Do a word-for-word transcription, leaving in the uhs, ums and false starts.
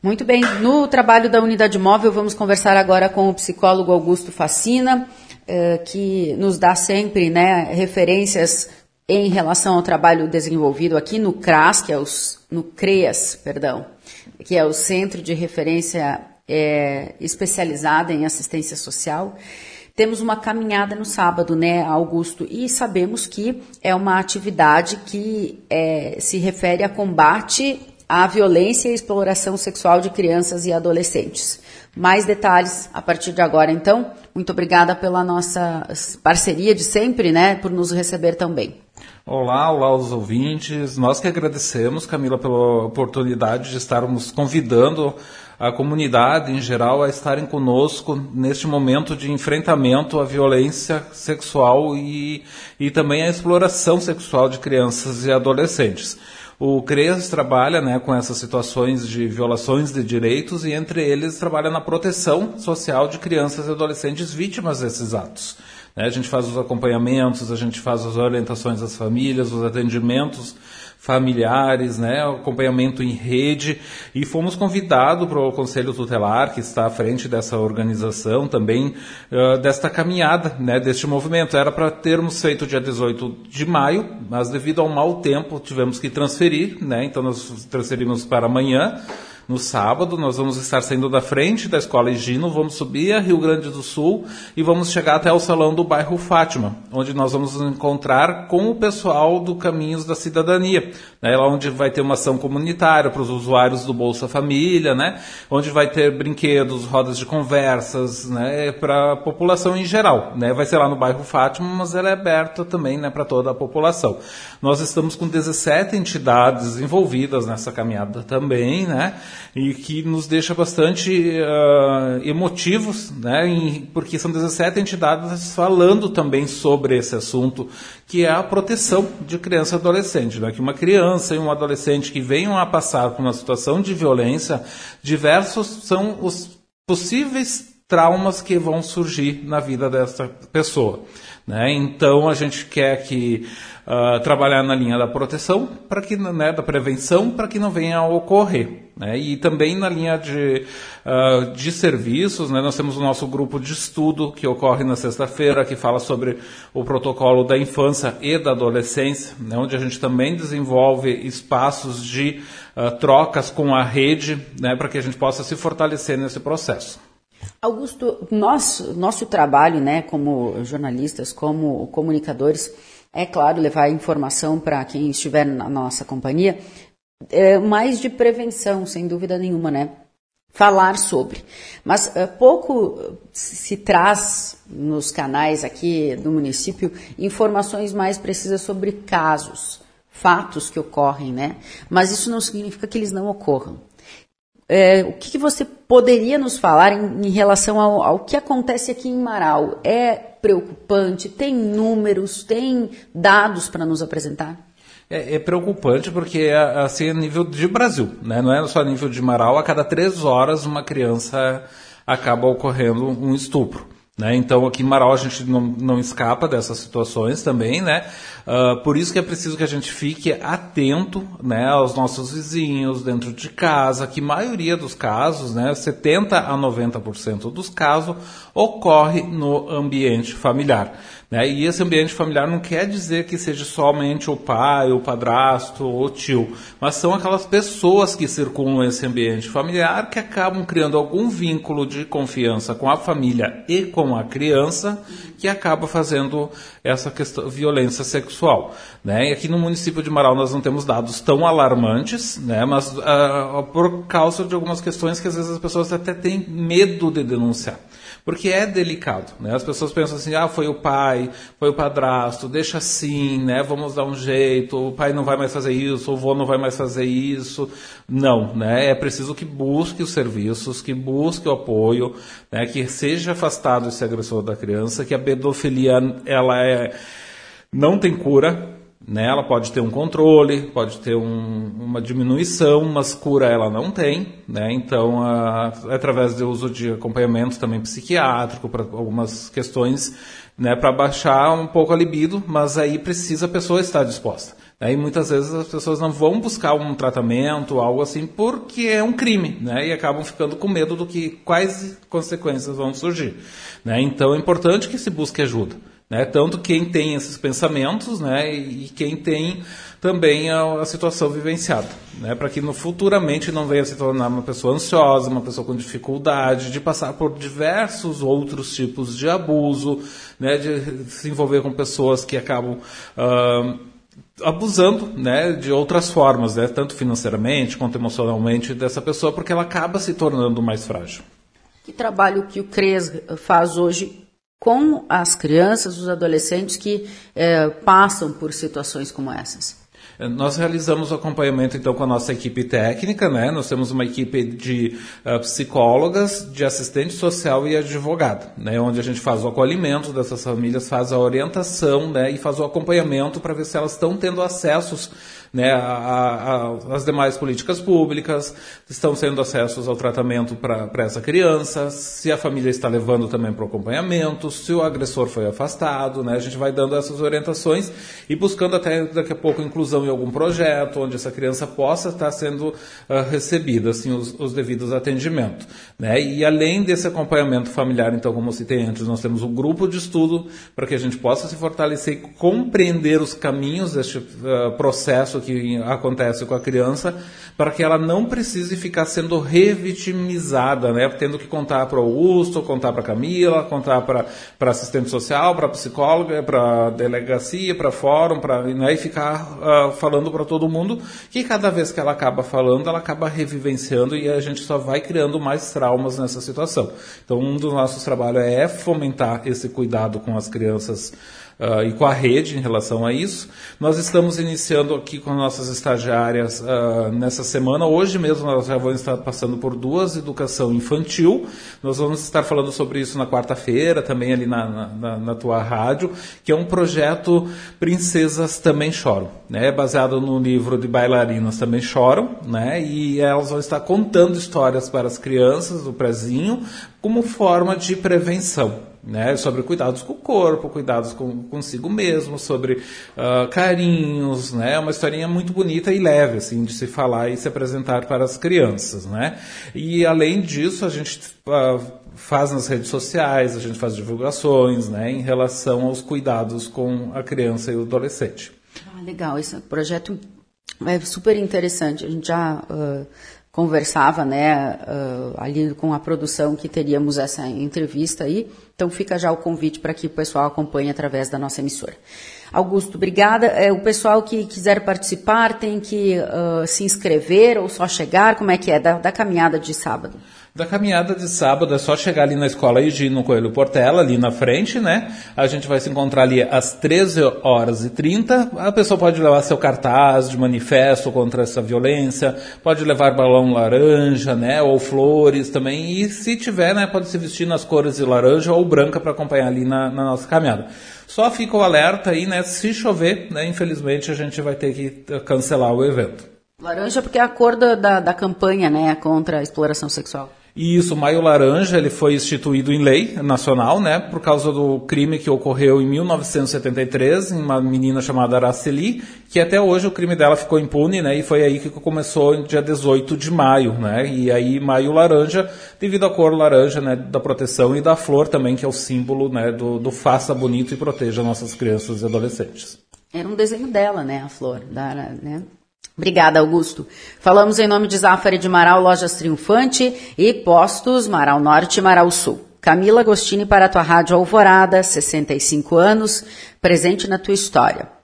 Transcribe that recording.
Muito bem, no trabalho da unidade móvel vamos conversar agora com o psicólogo Augusto Facina, que nos dá sempre, né, referências em relação ao trabalho desenvolvido aqui no CRAS, que é os, no CREAS, perdão, que é o Centro de Referência é, Especializada em Assistência Social. Temos uma caminhada no sábado, né, Augusto? E sabemos que é uma atividade que é, se refere a combate à violência e exploração sexual de crianças e adolescentes. Mais detalhes a partir de agora, então. Muito obrigada pela nossa parceria de sempre, né, por nos receber também. Olá, olá aos ouvintes. Nós que agradecemos, Camila, pela oportunidade de estarmos convidando a comunidade em geral a estarem conosco neste momento de enfrentamento à violência sexual e, e também à exploração sexual de crianças e adolescentes. O CREAS trabalha, né, com essas situações de violações de direitos e, entre eles, trabalha na proteção social de crianças e adolescentes vítimas desses atos. Né, a gente faz os acompanhamentos, a gente faz as orientações às famílias, os atendimentos familiares, né, acompanhamento em rede, e fomos convidados para o Conselho Tutelar, que está à frente dessa organização também, uh, desta caminhada, né, deste movimento. Era para termos feito dia dezoito de maio, mas devido ao mau tempo tivemos que transferir, né, então nós transferimos para amanhã. No sábado, nós vamos estar saindo da frente da Escola Higino, vamos subir a Rio Grande do Sul e vamos chegar até o Salão do Bairro Fátima, onde nós vamos nos encontrar com o pessoal do Caminhos da Cidadania, né, lá onde vai ter uma ação comunitária para os usuários do Bolsa Família, né, onde vai ter brinquedos, rodas de conversas, né, para a população em geral. Né, vai ser lá no Bairro Fátima, mas ela é aberta também, né, para toda a população. Nós estamos com dezessete entidades envolvidas nessa caminhada também, né, e que nos deixa bastante uh, emotivos, né, em, porque são dezessete entidades falando também sobre esse assunto, que é a proteção de criança e adolescente. Né, que uma criança e um adolescente que venham a passar por uma situação de violência, diversos são os possíveis traumas que vão surgir na vida dessa pessoa. Né? Então a gente quer que uh, trabalhar na linha da proteção, para que, né, da prevenção, para que não venha a ocorrer. Né? E também na linha de, uh, de serviços, né? Nós temos o nosso grupo de estudo que ocorre na sexta-feira, que fala sobre o protocolo da infância e da adolescência, né? Onde a gente também desenvolve espaços de uh, trocas com a rede, né? Para que a gente possa se fortalecer nesse processo. Augusto, nosso, nosso trabalho, né, como jornalistas, como comunicadores, é claro, levar informação para quem estiver na nossa companhia, é mais de prevenção, sem dúvida nenhuma, né? Falar sobre. Mas é, pouco se traz nos canais aqui do município informações mais precisas sobre casos, fatos que ocorrem, né? Mas isso não significa que eles não ocorram. É, o que, que você poderia nos falar em, em relação ao, ao que acontece aqui em Marau? É preocupante? Tem números? Tem dados para nos apresentar? É, é preocupante porque é assim a nível de Brasil, né? Não é só a nível de Marau. A cada três horas uma criança acaba ocorrendo um estupro. Né? Então aqui em Marau a gente não, não escapa dessas situações também, né? Uh, por isso que é preciso que a gente fique atento, né, aos nossos vizinhos dentro de casa, que a maioria dos casos, né, setenta a noventa por cento dos casos ocorre no ambiente familiar. Né? E esse ambiente familiar não quer dizer que seja somente o pai, o padrasto ou o tio, mas são aquelas pessoas que circulam esse ambiente familiar que acabam criando algum vínculo de confiança com a família e com a criança, que acaba fazendo essa questão, violência sexual. Né? E aqui no município de Marau nós não temos dados tão alarmantes, né? Mas uh, por causa de algumas questões que às vezes as pessoas até têm medo de denunciar. Porque é delicado, né? As pessoas pensam assim, ah, foi o pai, foi o padrasto, deixa assim, né? Vamos dar um jeito, o pai não vai mais fazer isso, o avô não vai mais fazer isso. Não, né? É preciso que busque os serviços, que busque o apoio, né? Que seja afastado esse agressor da criança, que a pedofilia, ela é, não tem cura, né? Ela pode ter um controle, pode ter um, uma diminuição, mas cura ela não tem, né? Então, a, através do uso de acompanhamento também psiquiátrico para algumas questões, né, para baixar um pouco a libido, mas aí precisa a pessoa estar disposta. Né? E muitas vezes as pessoas não vão buscar um tratamento, algo assim, porque é um crime, né? E acabam ficando com medo do que quais consequências vão surgir. Né? Então é importante que se busque ajuda. Né? Tanto quem tem esses pensamentos, né? E quem tem também a, a situação vivenciada, né? Para que no, futuramente não venha se tornar uma pessoa ansiosa, uma pessoa com dificuldade de passar por diversos outros tipos de abuso, né? De se envolver com pessoas que acabam uh, abusando, né? De outras formas, né? Tanto financeiramente quanto emocionalmente dessa pessoa, porque ela acaba se tornando mais frágil. Que trabalho que o CRES faz hoje com as crianças, os adolescentes que eh, passam por situações como essas? Nós realizamos o acompanhamento, então, com a nossa equipe técnica, né? Nós temos uma equipe de uh, psicólogas, de assistente social e advogado, né? Onde a gente faz o acolhimento dessas famílias, faz a orientação, né? E faz o acompanhamento para ver se elas estão tendo acessos, né? a, a, as demais políticas públicas, estão sendo acessos ao tratamento para essa criança, se a família está levando também para o acompanhamento, se o agressor foi afastado, né? A gente vai dando essas orientações e buscando até daqui a pouco inclusão em algum projeto, onde essa criança possa estar sendo uh, recebida, assim, os, os devidos atendimentos. Né? E além desse acompanhamento familiar, então, como eu citei antes, nós temos um grupo de estudo para que a gente possa se fortalecer e compreender os caminhos deste uh, processo que acontece com a criança, para que ela não precise ficar sendo revitimizada, né? Tendo que contar para o Augusto, contar para a Camila, contar para a assistente social, para a psicóloga, para a delegacia, para fórum, para, né? E ficar uh, falando para todo mundo, que cada vez que ela acaba falando, ela acaba revivenciando e a gente só vai criando mais traumas nessa situação. Então, um dos nossos trabalhos é fomentar esse cuidado com as crianças Uh, e com a rede em relação a isso. Nós estamos iniciando aqui com nossas estagiárias uh, nessa semana. Hoje mesmo nós já vamos estar passando por duas educação infantil. Nós vamos estar falando sobre isso na quarta-feira, também ali na, na, na tua rádio, que é um projeto Princesas Também Choram, né? Baseado no livro de Bailarinas Também Choram, né? E elas vão estar contando histórias para as crianças do prezinho como forma de prevenção. Né, sobre cuidados com o corpo, cuidados com consigo mesmo, sobre uh, carinhos, né, uma historinha muito bonita e leve, assim, de se falar e se apresentar para as crianças, né, e além disso a gente uh, faz nas redes sociais, a gente faz divulgações, né, em relação aos cuidados com a criança e o adolescente. Ah, legal, esse projeto é super interessante, a gente já uh... conversava, né, uh, ali com a produção que teríamos essa entrevista aí, então fica já o convite para que o pessoal acompanhe através da nossa emissora. Augusto, obrigada. É, o pessoal que quiser participar tem que uh, se inscrever ou só chegar, como é que é, da, da caminhada de sábado? Da caminhada de sábado é só chegar ali na Escola Higino Coelho Portela, ali na frente, né? A gente vai se encontrar ali às treze horas e trinta. A pessoa pode levar seu cartaz de manifesto contra essa violência, pode levar balão laranja, né? Ou flores também. E se tiver, né? Pode se vestir nas cores de laranja ou branca para acompanhar ali na, na nossa caminhada. Só fica o alerta aí, né? Se chover, né? Infelizmente a gente vai ter que cancelar o evento. Laranja porque é a cor da, da, da campanha, né? Contra a exploração sexual. E isso, o Maio Laranja, ele foi instituído em lei nacional, né, por causa do crime que ocorreu em mil novecentos e setenta e três, em uma menina chamada Araceli, que até hoje o crime dela ficou impune, né, e foi aí que começou no dia dezoito de maio, né, e aí Maio Laranja, devido à cor laranja, né, da proteção e da flor também, que é o símbolo, né, do, do faça bonito e proteja nossas crianças e adolescentes. Era um desenho dela, né, a flor, da, né? Obrigada, Augusto. Falamos em nome de Zafari de Marau, Lojas Triunfante e Postos Marau Norte e Marau Sul. Camila Agostini para a tua Rádio Alvorada, sessenta e cinco anos, presente na tua história.